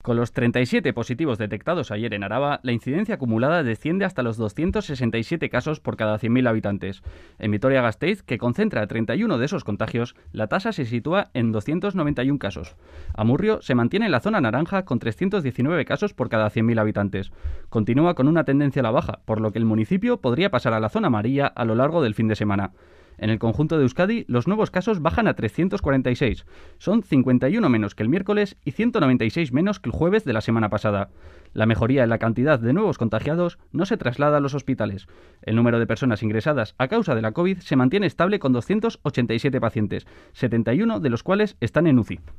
Con los 37 positivos detectados ayer en Araba, la incidencia acumulada desciende hasta los 267 casos por cada 100.000 habitantes. En Vitoria-Gasteiz, que concentra 31 de esos contagios, la tasa se sitúa en 291 casos. Amurrio se mantiene en la zona naranja con 319 casos por cada 100.000 habitantes. Continúa con una tendencia a la baja, por lo que el municipio podría pasar a la zona amarilla a lo largo del fin de semana. En el conjunto de Euskadi, los nuevos casos bajan a 346. Son 51 menos que el miércoles y 196 menos que el jueves de la semana pasada. La mejoría en la cantidad de nuevos contagiados no se traslada a los hospitales. El número de personas ingresadas a causa de la COVID se mantiene estable con 287 pacientes, 71 de los cuales están en UCI.